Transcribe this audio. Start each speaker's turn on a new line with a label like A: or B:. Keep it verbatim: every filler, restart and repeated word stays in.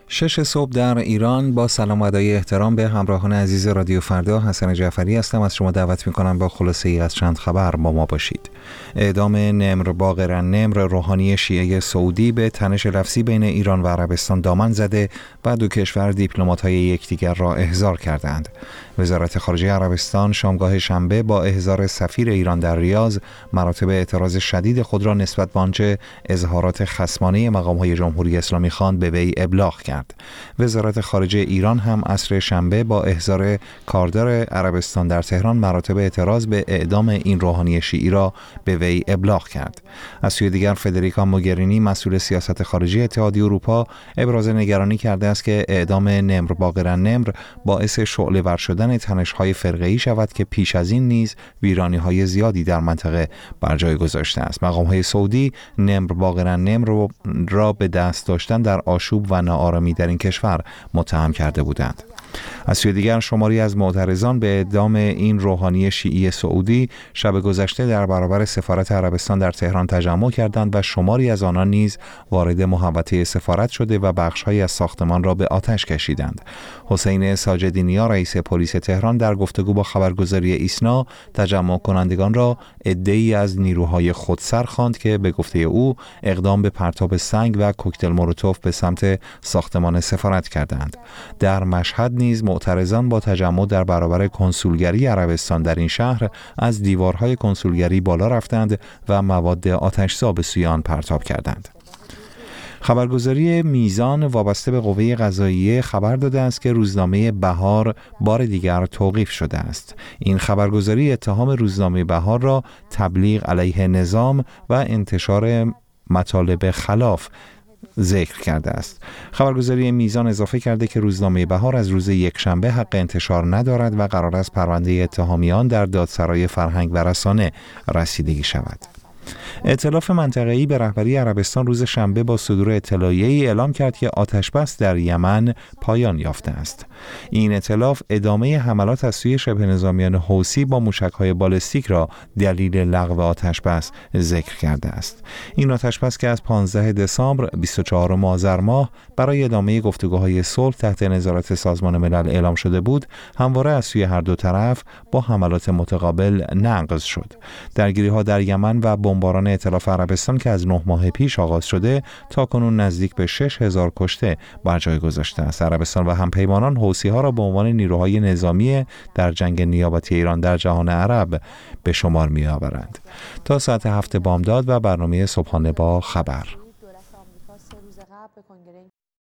A: شش صبح در ایران. با سلام و ادای احترام به همراهان عزیز رادیو فردا، حسن جعفری هستم. از شما دعوت میکنم با خلاصه ای از چند خبر با ما باشید. اعدام نمر باقر النمر، روحانی شیعه سعودی، به تنش لفظی بین ایران و عربستان دامن زده و دو کشور دیپلمات‌های یکدیگر را احضار کردند. وزارت خارجه عربستان شامگاه شنبه با احضار سفیر ایران در ریاض مراتب اعتراض شدید خود را نسبت به آنچه اظهارات خصمانه مقام‌های جمهوری اسلامی خواند به وی ابلاغ کرد. وزارت خارجه ایران هم عصر شنبه با احضار کاردار عربستان در تهران مراتب اعتراض به اعدام این روحانی شیعی را به وی ابلاغ کرد. از سوی دیگر فدریکا موگرینی، مسئول سیاست خارجی اتحادیه اروپا، ابراز نگرانی کرده است که اعدام نمر باقر النمر باعث شعله‌ور شدن تنش‌های فرقه‌ای شود که پیش از این نیز ویرانی‌های زیادی در منطقه بر جای گذاشته است. مقام‌های سعودی نمر باقر النمر را به دست داشتن در آشوب و ناآرامی در این کشور متهم کرده بودند. از سوی دیگر شماری از معترضان به اعدام این روحانی شیعی سعودی شب گذشته در برابر سفارت عربستان در تهران تجمع کردند و شماری از آنان نیز وارد محوطه سفارت شده و بخش‌هایی از ساختمان را به آتش کشیدند. حسین ساجدینیا، رئیس پلیس تهران، در گفتگو با خبرگزاری ایسنا تجمع کنندگان را عده‌ای از نیروهای خودسر خواند که به گفته او اقدام به پرتاب سنگ و کوکتل مولوتوف به سمت ساختمان سفارت کردند. در مشهد نیز معترضان با تجمع در برابر کنسولگری عربستان در این شهر از دیوارهای کنسولگری بالا رفتند و مواد آتش‌زا به سوی آن پرتاب کردند. خبرگزاری میزان وابسته به قوه قضاییه خبر داده است که روزنامه بهار بار دیگر توقیف شده است. این خبرگزاری اتهام روزنامه بهار را تبلیغ علیه نظام و انتشار مطالب خلاف ذکر کرده است. خبرگزاری میزان اضافه کرده که روزنامه بهار از روز یکشنبه حق انتشار ندارد و قرار است پرونده اتهامیان در دادسرای فرهنگ و رسانه رسیدگی شود. ائتلاف منطقه‌ای به رهبری عربستان روز شنبه با صدور اطلاعیه‌ای اعلام کرد که آتش‌بس در یمن پایان یافته است. این ائتلاف ادامه حملات از سوی شبه نظامیان حوثی با موشک‌های بالستیک را دلیل لغو آتش‌بس ذکر کرده است. این آتش‌بس که از پانزده دسامبر بیست و چهارم آذر ماه برای ادامه گفتگوهای صلح تحت نظارت سازمان ملل اعلام شده بود، همواره از سوی هر دو طرف با حملات متقابل نقض شد. درگیری‌ها در یمن و بمباران ائتلاف عربستان که از نه ماه پیش آغاز شده تاکنون نزدیک به شش هزار کشته بر جای گذاشته است. عربستان و همپیمانان حوثی‌ها را به عنوان نیروهای نظامی در جنگ نیابتی ایران در جهان عرب به شمار می‌آورند. تا ساعت هفت بامداد و برنامه صبحانه با خبر.